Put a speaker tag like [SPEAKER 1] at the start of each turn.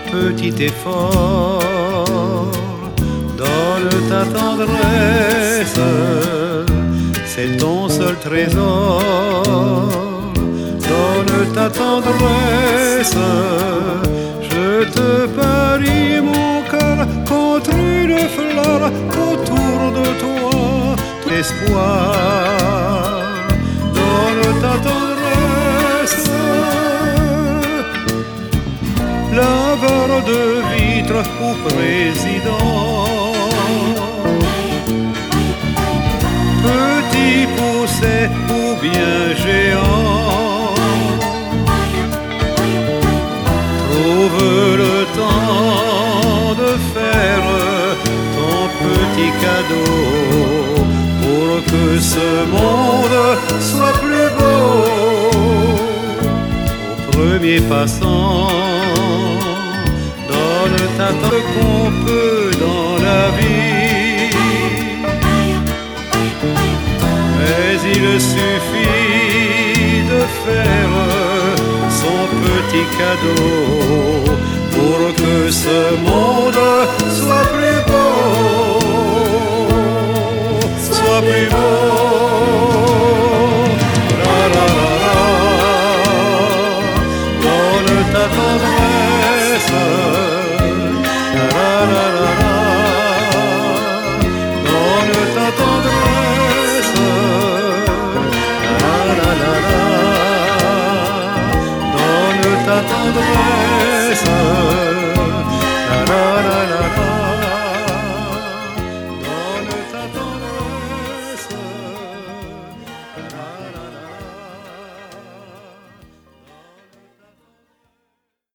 [SPEAKER 1] petit effort, donne ta tendresse, c'est ton seul trésor. Donne ta tendresse, je te parie mon cœur contre une fleur, autour de toi tout l'espoir. Donne ta tendresse, laveur de vitre ou président, petit poussé ou bien géant, trouve le temps de faire ton petit cadeau pour que ce monde soit plus beau. Au premier passant, donne ta tendre qu'on peut dans la vie, mais il suffit de faire son petit cadeau pour que ce monde soit plus beau, soit plus beau. La la la la, donne ta tendresse. La la la la la, donne ta tendresse. La la la la, donne ta tendresse.